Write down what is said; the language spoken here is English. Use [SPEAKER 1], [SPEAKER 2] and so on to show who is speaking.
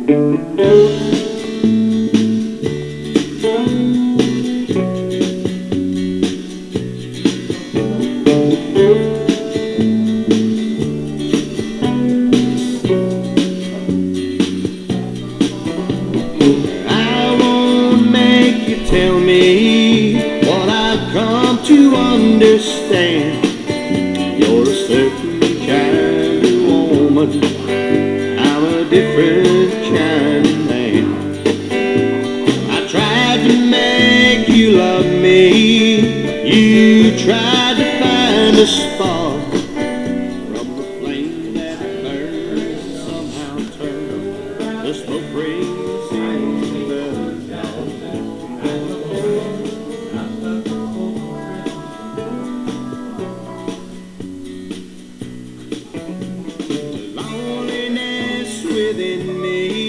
[SPEAKER 1] I won't make you tell me what I've come to understand. You're a certain kind of woman, I'm a different kind of man. I tried to make you love me, you tried to find a spark from the flame that burns, somehow turn the smoke rings in the dark.